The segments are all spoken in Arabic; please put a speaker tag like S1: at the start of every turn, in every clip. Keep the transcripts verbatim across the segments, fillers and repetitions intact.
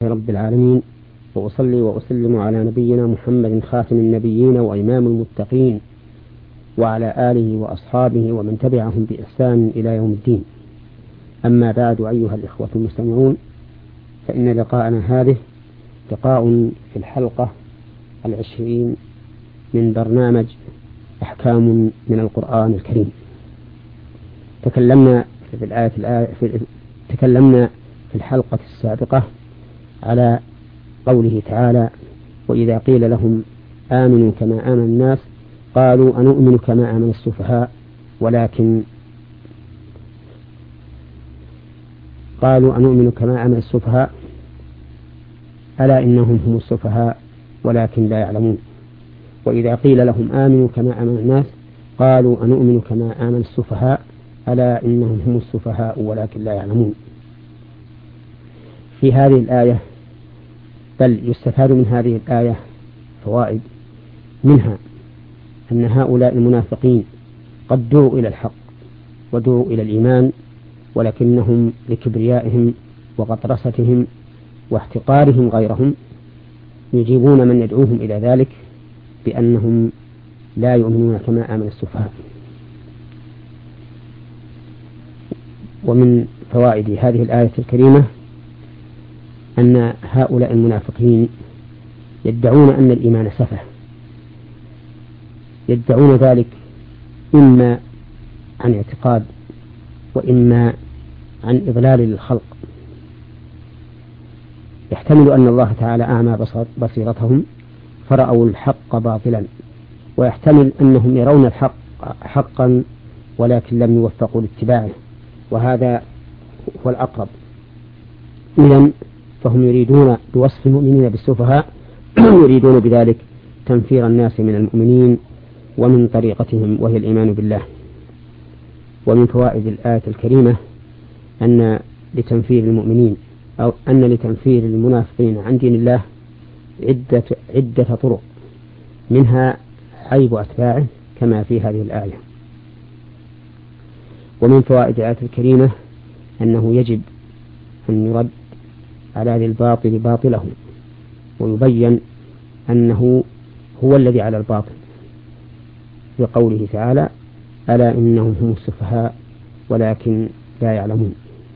S1: رب العالمين، وأصلي وأسلم على نبينا محمد خاتم النبيين وإمام المتقين، وعلى آله وأصحابه ومن تبعهم بإحسان إلى يوم الدين. أما بعد، أيها الإخوة المستمعون، فإن لقاءنا هذه لقاء في الحلقة العشرين من برنامج أحكام من القرآن الكريم. تكلمنا في الآية الآية في تكلمنا في الحلقة السابقة على قوله تعالى: وإذا قيل لهم آمنوا كما آمن الناس قالوا أنؤمن كما آمن السفهاء ولكن قالوا أنؤمن كما آمن السفهاء ألا إنهم هم السفهاء ولكن لا يعلمون. وإذا قيل لهم آمنوا كما آمن الناس قالوا أنؤمن كما آمن السفهاء ألا إنهم هم السفهاء ولكن لا يعلمون. في هذه الآية بل يستفاد من هذه الآية فوائد، منها أن هؤلاء المنافقين قد دعوا إلى الحق ودعوا إلى الإيمان، ولكنهم لكبريائهم وغطرستهم واحتقارهم غيرهم يجيبون من يدعوهم إلى ذلك بأنهم لا يؤمنون كما آمن السفهاء. ومن فوائد هذه الآية الكريمة أن هؤلاء المنافقين يدعون أن الإيمان سفه، يدعون ذلك إما عن اعتقاد وإما عن إضلال للخلق. يحتمل أن الله تعالى أعمى بصيرتهم فرأوا الحق باطلا، ويحتمل أنهم يرون الحق حقا ولكن لم يوفقوا لاتباعه، وهذا هو الأقرب. إذن فهم يريدون بوصف المؤمنين بالسفهاء يريدون بذلك تنفير الناس من المؤمنين ومن طريقتهم وهي الإيمان بالله. ومن فوائد الآية الكريمة أن لتنفير المؤمنين أو أن لتنفير المنافقين عن دين الله عدة عدة طرق، منها عيب أتباعه كما في هذه الآية. ومن فوائد الآية الكريمة أنه يجب أن يرد على ذي الباطل باطله ويبين أنه هو الذي على الباطل، بقوله تعالى: ألا إنهم هم السفهاء ولكن لا يعلمون.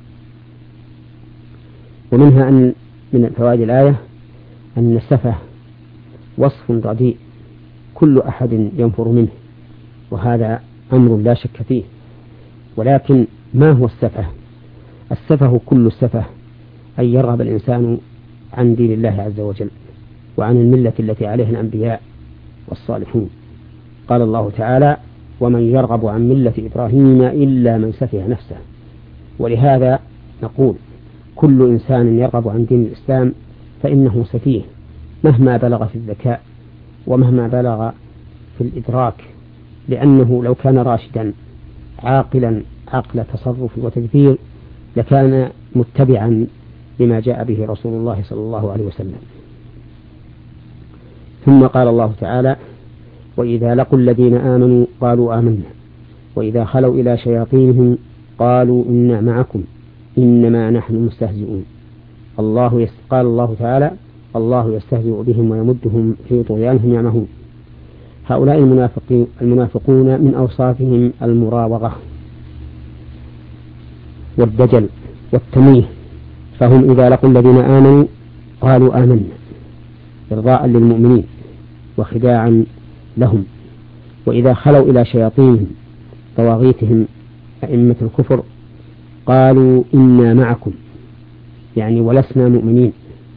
S1: ومنها أن من فوائد الآية أن السفه وصف رديء كل أحد ينفر منه، وهذا أمر لا شك فيه. ولكن ما هو السفه؟ السفه كل السفه أن يرغب الإنسان عن دين الله عز وجل وعن الملة التي عليها الأنبياء والصالحون. قال الله تعالى: ومن يرغب عن ملة إبراهيم إلا من سفه نفسه. ولهذا نقول كل إنسان يرغب عن دين الإسلام فإنه سفيه مهما بلغ في الذكاء ومهما بلغ في الإدراك، لأنه لو كان راشدا عاقلا عقل تصرف وتدبير لكان متبعا لما جاء به رسول الله صلى الله عليه وسلم. ثم قال الله تعالى: وإذا لقوا الذين آمنوا قالوا آمنا وإذا خلوا إلى شياطينهم قالوا إنا معكم إنما نحن مستهزئون. الله يس... قال الله تعالى: الله يستهزئ بهم ويمدهم في طغيانهم يعمهون. هؤلاء المنافقين المنافقون من أوصافهم المراوغة والدجل والتمويه، فهم إذا لقوا الذين آمنوا قالوا آمنا إرضاء للمؤمنين وخداعا لهم، وإذا خلوا إلى شياطينهم طواغيتهم أئمة الكفر قالوا إنا معكم يعني ولسنا مؤمنين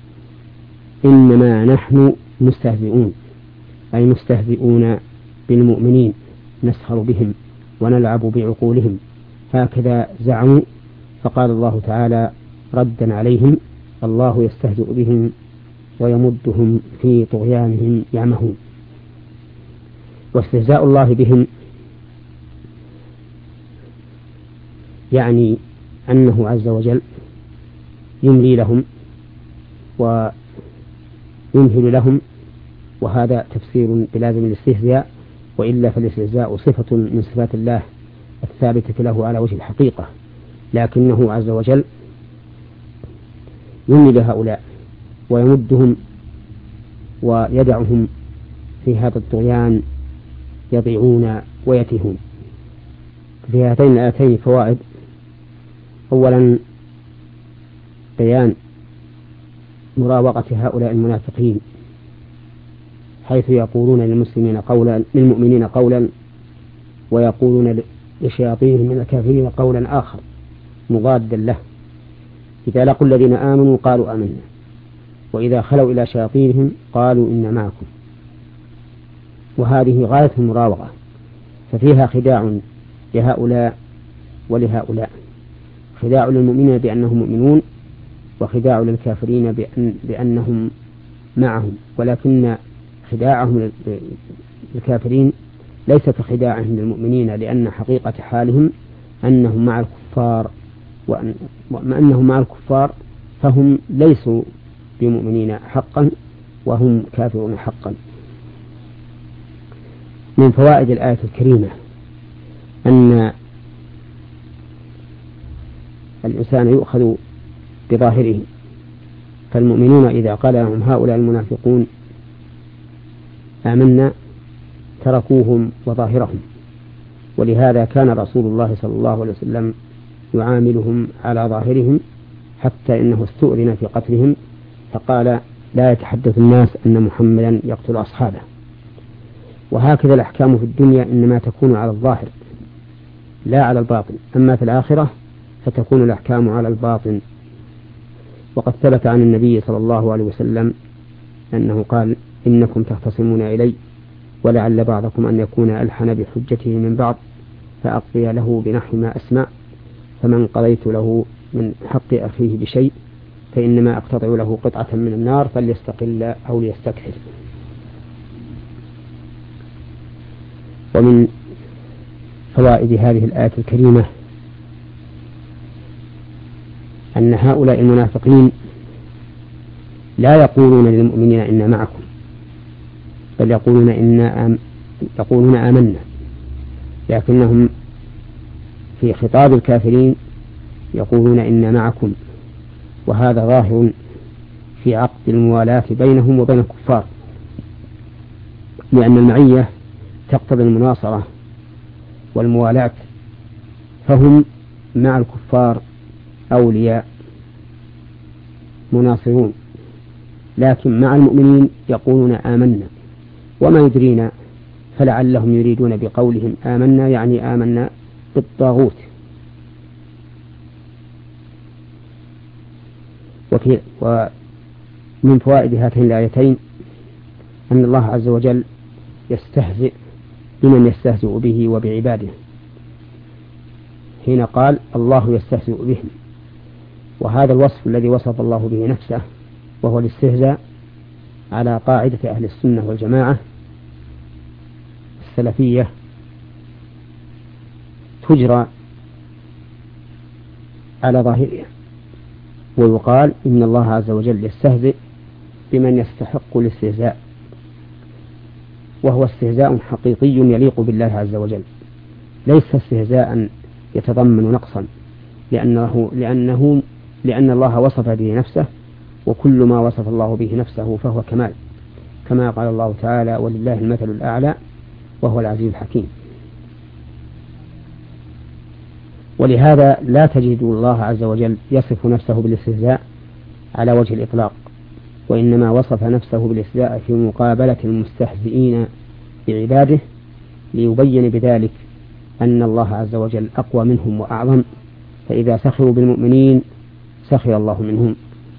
S1: إنما نحن مستهزئون أي مستهزئون بالمؤمنين نسخر بهم ونلعب بعقولهم، هكذا زعموا. فقال الله تعالى ردا عليهم: الله يستهزئ بهم ويمدهم في طغيانهم يعمهون. واستهزاء الله بهم يعني أنه عز وجل يملي لهم ويمهل لهم، وهذا تفسير بلازم الاستهزاء، وإلا فالاستهزاء صفة من صفات الله الثابتة له على وجه الحقيقة، لكنه عز وجل يملي لهؤلاء ويمدهم ويدعهم في هذا الطغيان يضيعون ويتيهون. في هاتين الآيتين فوائد: أولا بيان مراوغة هؤلاء المنافقين، حيث يقولون للمسلمين قولا للمؤمنين قولا ويقولون لشياطين من الكافرين قولا آخر مضادا له. إذا لقوا الذين آمنوا قالوا آمنا، وإذا خلوا إلى شياطينهم قالوا إن معكم. وهذه غاية المراوغة، ففيها خداع لهؤلاء ولهؤلاء، خداع للمؤمنين بأنهم مؤمنون، وخداع للكافرين بأن بأنهم معهم، ولكن خداعهم للكافرين ليس كخداعهم للمؤمنين، لأن حقيقة حالهم أنهم مع الكفار، وأن أنهم مع الكفار فهم ليسوا بمؤمنين حقا وهم كافرون حقا. من فوائد الآية الكريمة أن الإنسان يؤخذ بظاهره، فالمؤمنون إذا قال لهم هؤلاء المنافقون آمنا تركوهم وظاهرهم، ولهذا كان رسول الله صلى الله عليه وسلم يعاملهم على ظاهرهم، حتى إنه استؤذن في قتلهم فقال لا يتحدث الناس أن محمدا يقتل أصحابه. وهكذا الأحكام في الدنيا إنما تكون على الظاهر لا على الباطن، أما في الآخرة فتكون الأحكام على الباطن. وقد ثبت عن النبي صلى الله عليه وسلم أنه قال إنكم تختصمون إلي ولعل بعضكم أن يكون ألحن بحجته من بعض، فأقضي له بنحو ما أسمع، فمن قضيت له من حق أخيه بشيء فإنما أقتطع له قطعة من النار فليستقل أو ليستكثر. ومن فوائد هذه الآية الكريمة أن هؤلاء المنافقين لا يقولون للمؤمنين إنا معكم، بل يقولون إنا آم يقولون آمنا، لكنهم في خطاب الكافرين يقولون إنا معكم، وهذا ظاهر في عقد الموالاة بينهم وبين الكفار، لأن المعية تقتضي المناصرة والموالاة، فهم مع الكفار أولياء مناصرون، لكن مع المؤمنين يقولون آمنا. وما يدرينا فلعلهم يريدون بقولهم آمنا يعني آمنا بالطاغوت. وفي ومن فوائد هاتين الآيتين أن الله عز وجل يستهزئ بمن يستهزئ به وبعباده، حين قال الله يستهزئ بهم، وهذا الوصف الذي وصف الله به نفسه وهو الاستهزاء على قاعدة أهل السنة والجماعة السلفية تجرى على ظاهرها، ويقال إن الله عز وجل يستهزئ بمن يستحق الاستهزاء، وهو استهزاء حقيقي يليق بالله عز وجل، ليس استهزاء يتضمن نقصا، لأنه لأنه لأن الله وصف به نفسه، وكل ما وصف الله به نفسه فهو كمال، كما قال الله تعالى ولله المثل الأعلى وهو العزيز الحكيم. ولهذا لا تجد الله عز وجل يصف نفسه بالاستهزاء على وجه الإطلاق، وإنما وصف نفسه بالاستهزاء في مقابلة المستهزئين بعباده، ليبين بذلك أن الله عز وجل أقوى منهم وأعظم، فإذا سخروا بالمؤمنين سخر الله منهم.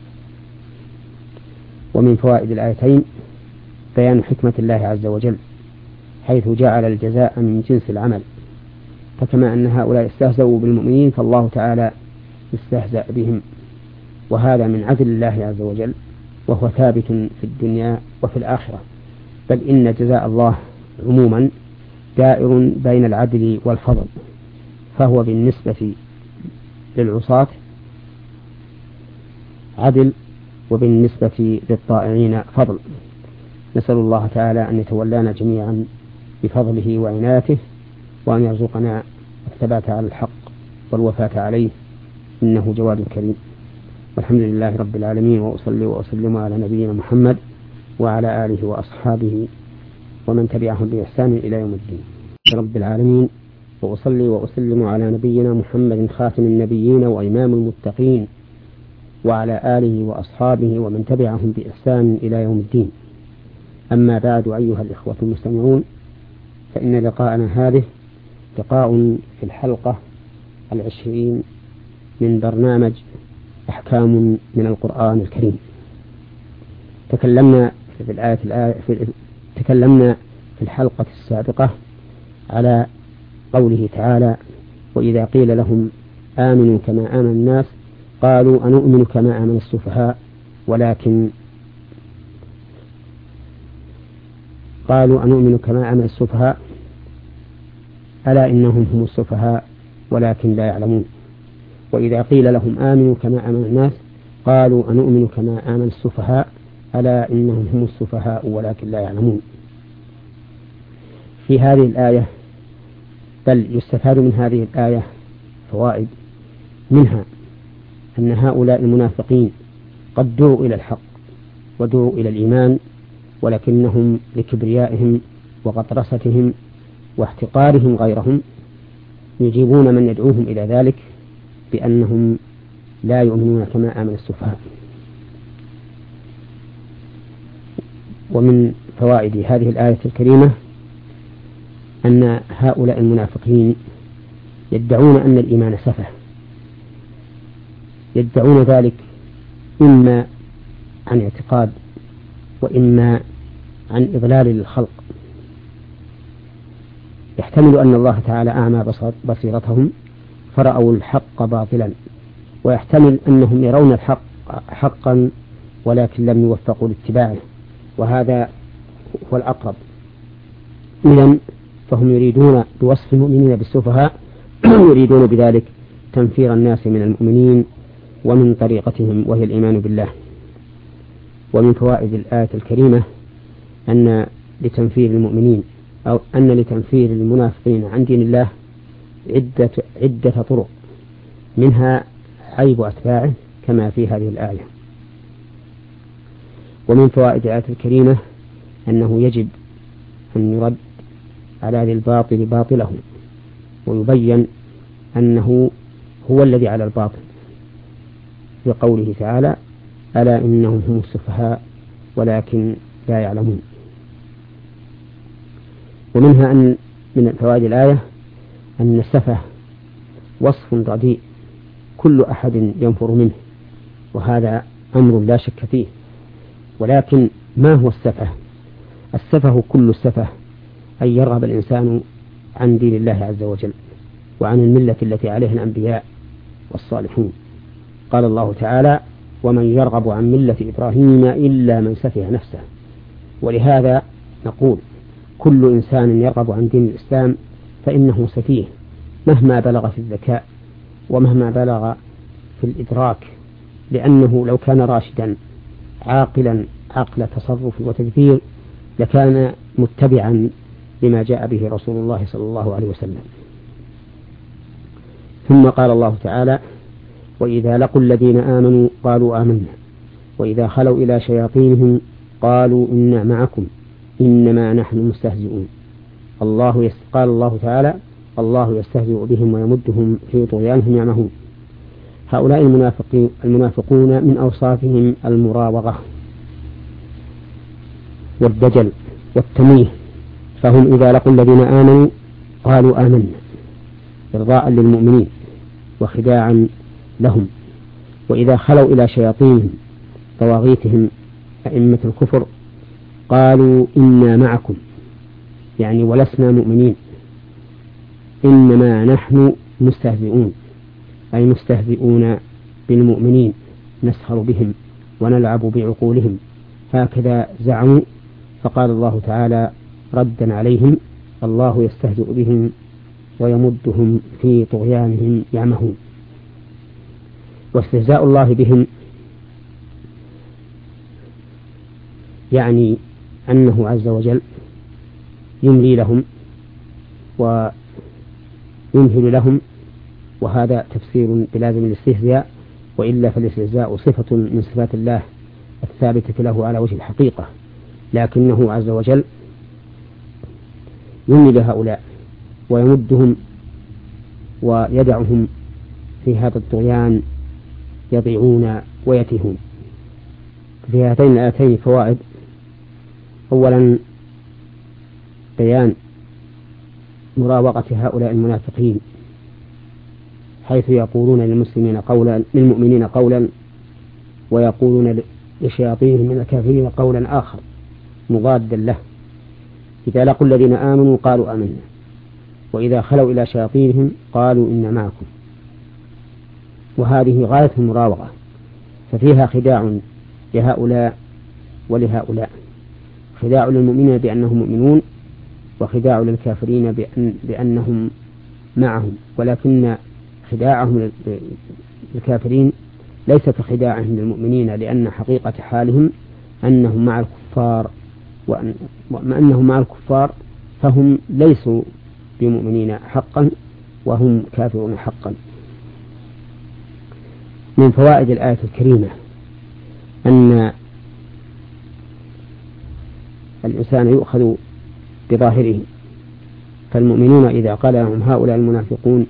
S1: ومن فوائد الآيتين بيان حكمة الله عز وجل، حيث جعل الجزاء من جنس العمل، فكما أن هؤلاء استهزأوا بالمؤمنين فالله تعالى استهزأ بهم، وهذا من عدل الله عز وجل، وهو ثابت في الدنيا وفي الآخرة، بل إن جزاء الله عموما دائر بين العدل والفضل، فهو بالنسبة للعصاة عدل، وبالنسبة للطائعين فضل. نسأل الله تعالى أن يتولانا جميعا بفضله وعنايته، وأن يرزقنا الثبات على الحق والوفاة عليه، إنه جواد كريم. والحمد لله رب العالمين، وأصلي وأسلم على نبينا محمد وعلى آله وأصحابه ومن تبعهم بإحسان إلى يوم الدين. رب العالمين، وأصلي وأسلم على نبينا محمد خاتم النبيين وإمام المتقين وعلى آله وأصحابه ومن تبعهم بإحسان إلى يوم الدين. أما بعد، أيها الإخوة المستمعون، فإن لقاءنا هذه لقاء في الحلقة العشرين من برنامج أحكام من القرآن الكريم. تكلمنا في الآية الآية في تكلمنا في الحلقة السابقة على قوله تعالى: وإذا قيل لهم آمنوا كما آمن الناس قالوا أنؤمن كما آمن السفهاء ولكن قالوا أنؤمن كما آمن السفهاء ألا إنهم هم السفهاء ولكن لا يعلمون. وإذا قيل لهم آمنوا كما آمن الناس قالوا أنؤمن كما آمن السفهاء ألا إنهم هم السفهاء ولكن لا يعلمون. في هذه الآية بل يستفاد من هذه الآية فوائد، منها أن هؤلاء المنافقين قد دعوا إلى الحق ودعوا إلى الإيمان، ولكنهم لكبريائهم وغطرستهم واحتقارهم غيرهم يجيبون من يدعوهم إلى ذلك بأنهم لا يؤمنون كما آمن السفهاء. ومن فوائد هذه الآية الكريمة أن هؤلاء المنافقين يدعون أن الإيمان سفه، يدعون ذلك إما عن اعتقاد وإما عن إضلال للخلق. يحتمل أن الله تعالى أعمى بصيرتهم فرأوا الحق باطلا، ويحتمل أنهم يرون الحق حقا ولكن لم يوفقوا لاتباعه، وهذا هو الأقرب. إذن فهم يريدون بوصف المؤمنين بالسفهاء يريدون بذلك تنفير الناس من المؤمنين ومن طريقتهم وهي الإيمان بالله. ومن فوائد الآية الكريمة أن لتنفير المؤمنين أو أن لتنفير المنافقين عن دين الله عدة عدة طرق، منها عيب أتباعه كما في هذه الآية. ومن فوائد الآية الكريمة أنه يجب أن يرد على ذي الباطل باطله ويبين أنه هو الذي على الباطل، بقوله تعالى: ألا إنهم هم السفهاء ولكن لا يعلمون. ومنها أن من فوائد الآية أن السفه وصف رديء كل أحد ينفر منه، وهذا أمر لا شك فيه. ولكن ما هو السفه؟ السفه كل السفه أن يرغب الإنسان عن دين الله عز وجل وعن الملة التي عليها الأنبياء والصالحون. قال الله تعالى: ومن يرغب عن ملة إبراهيم إلا من سفه نفسه. ولهذا نقول كل إنسان يرغب عن دين الإسلام فإنه سفيه مهما بلغ في الذكاء ومهما بلغ في الإدراك، لأنه لو كان راشدا عاقلا عقل تصرف وتدبير لكان متبعا لما جاء به رسول الله صلى الله عليه وسلم. ثم قال الله تعالى: وإذا لقوا الذين آمنوا قالوا آمنا وإذا خلوا إلى شياطينهم قالوا إنا معكم إنما نحن مستهزئون. الله يست... قال الله تعالى: الله يستهزئ بهم ويمدهم في طغيانهم يعمهون. هؤلاء المنافقين المنافقون من أوصافهم المراوغة والدجل والتمويه، فهم إذا لقوا الذين آمنوا قالوا آمنا إرضاء للمؤمنين وخداعا لهم، وإذا خلوا إلى شياطينهم طواغيتهم أئمة الكفر قالوا إنا معكم يعني ولسنا مؤمنين إنما نحن مستهزئون أي مستهزئون بالمؤمنين نسخر بهم ونلعب بعقولهم، هكذا زعموا. فقال الله تعالى ردا عليهم: الله يستهزئ بهم ويمدهم في طغيانهم يعمهون. واستهزاء الله بهم يعني أنه عز وجل يملي لهم ويمهل لهم، وهذا تفسير بلازم الاستهزاء وإلا فالاستهزاء صفة من صفات الله الثابتة له على وجه الحقيقة، لكنه عز وجل يملي لهؤلاء ويمدهم ويدعهم في هذا الطغيان يضيعون ويتيهون. في هاتين الآيتين فوائد: أولا بيان مراوغة هؤلاء المنافقين، حيث يقولون للمسلمين قولا للمؤمنين قولا ويقولون لشياطينهم من الكافرين قولا آخر مضادا له. إذا لقوا الذين آمنوا قالوا آمنا، وإذا خلوا إلى شياطينهم قالوا إنا معكم. وهذه غاية المراوغة، ففيها خداع لهؤلاء ولهؤلاء، خداع للمؤمنين بأنهم مؤمنون، وخداع للكافرين بأن بأنهم معهم، ولكن خداعهم للكافرين ليس كخداعهم للمؤمنين، لأن حقيقة حالهم أنهم مع الكفار، وأن أنهم مع الكفار فهم ليسوا بمؤمنين حقا وهم كافرون حقا. من فوائد الآية الكريمة أن الإنسان يؤخذ بظاهره، فالمؤمنون إذا قال لهم هؤلاء المنافقون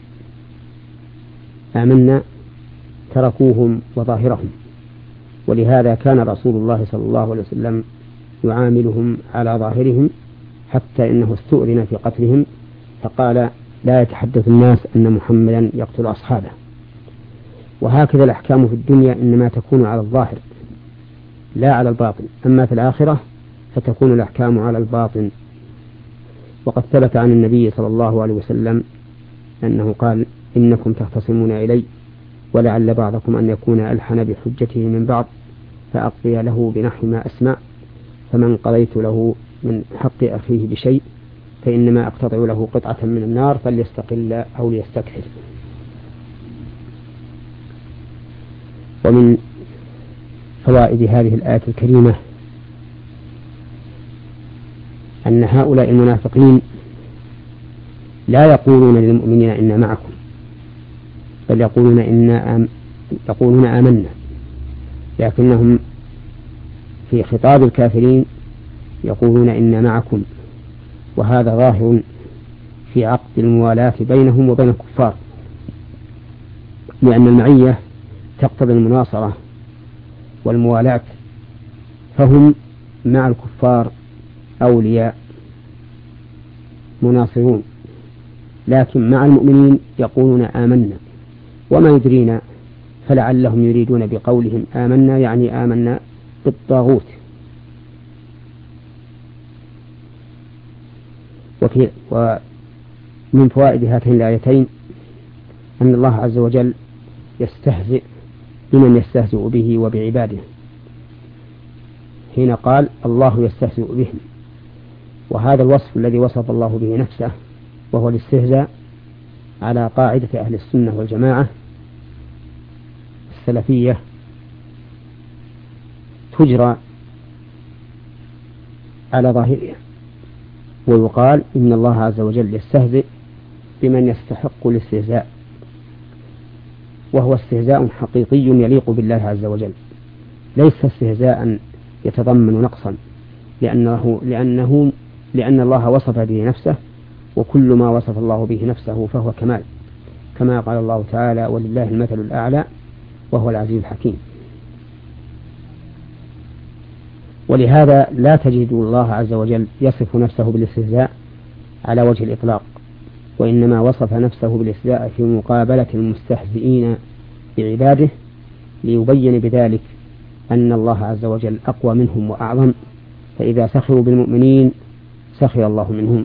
S1: آمنا تركوهم وظاهرهم، ولهذا كان رسول الله صلى الله عليه وسلم يعاملهم على ظاهرهم، حتى إنه استؤذن في قتلهم فقال لا يتحدث الناس أن محمدا يقتل أصحابه. وهكذا الأحكام في الدنيا إنما تكون على الظاهر لا على الباطن، أما في الآخرة فتكون الأحكام على الباطن. وقد ثبت عن النبي صلى الله عليه وسلم أنه قال إنكم تختصمون إلي ولعل بعضكم أن يكون ألحن بحجته من بعض، فأقضي له بنحو ما أسمع، فمن قضيت له من حق أخيه بشيء فإنما أقتطع له قطعة من النار فليستقل أو ليستكثر. ومن فوائد هذه الآية الكريمة أن هؤلاء المنافقين لا يقولون للمؤمنين إنا معكم، بل يقولون إنا آم يقولون آمنا، لكنهم في خطاب الكافرين يقولون إنا معكم، وهذا ظاهر في عقد الموالاة بينهم وبين الكفار، لأن المعية تقتضي المناصرة والموالاة، فهم مع الكفار أولياء مناصرون، لكن مع المؤمنين يقولون آمنا. وما يدرينا فلعلهم يريدون بقولهم آمنا يعني آمنا بالطاغوت. وفي ومن فوائد هاتين الآيتين أن الله عز وجل يستهزئ بمن يستهزئ به وبعباده، حين قال الله يستهزئ بهم، وهذا الوصف الذي وصف الله به نفسه وهو الاستهزاء على قاعدة أهل السنة والجماعة السلفية تجرى على ظاهرها، ويقال إن الله عز وجل يستهزئ بمن يستحق الاستهزاء، وهو استهزاء حقيقي يليق بالله عز وجل، ليس استهزاء يتضمن نقصا، لأنه لأنه لأن الله وصف به نفسه، وكل ما وصف الله به نفسه فهو كمال، كما قال الله تعالى ولله المثل الأعلى وهو العزيز الحكيم. ولهذا لا تجد الله عز وجل يصف نفسه بالاستهزاء على وجه الإطلاق، وإنما وصف نفسه بالاستهزاء في مقابلة المستهزئين بعباده، ليبين بذلك أن الله عز وجل أقوى منهم وأعظم، فإذا سخروا بالمؤمنين سخر الله منهم.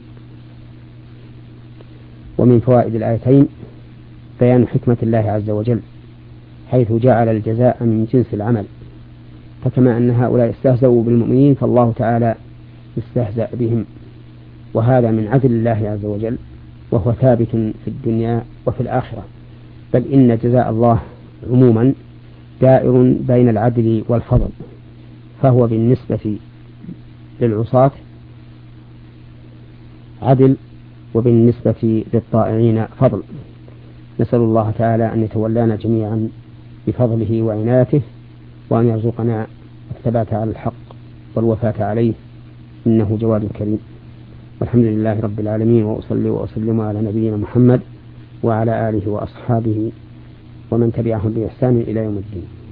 S1: ومن فوائد الآيتين بيان حكمة الله عز وجل، حيث جعل الجزاء من جنس العمل، فكما أن هؤلاء استهزأوا بالمؤمنين فالله تعالى استهزأ بهم، وهذا من عدل الله عز وجل، وهو ثابت في الدنيا وفي الآخرة، بل إن جزاء الله عموما دائر بين العدل والفضل، فهو بالنسبة للعصاة عدل، وبالنسبة للطائعين فضل. نسأل الله تعالى أن يتولانا جميعا بفضله وعنايته، وأن يرزقنا الثبات على الحق والوفاة عليه، إنه جواد كريم. والحمد لله رب العالمين، وأصلي وأسلم على نبينا محمد وعلى آله وأصحابه ومن تبعهم بإحسان إلى يوم الدين.